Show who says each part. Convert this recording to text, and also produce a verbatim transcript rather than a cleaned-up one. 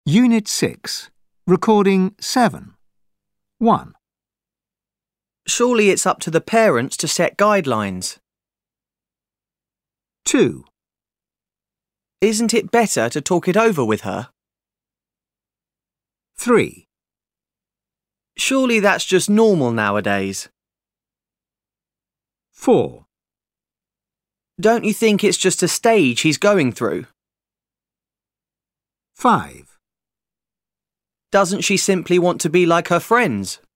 Speaker 1: Unit six, Recording seven. one.
Speaker 2: Surely it's up to the parents to set guidelines.
Speaker 1: two.
Speaker 2: Isn't it better to talk it over with her?
Speaker 1: three.
Speaker 2: Surely that's just normal nowadays.
Speaker 1: four.
Speaker 2: Don't you think it's just a stage he's going through?
Speaker 1: five.
Speaker 2: Doesn't she simply want to be like her friends?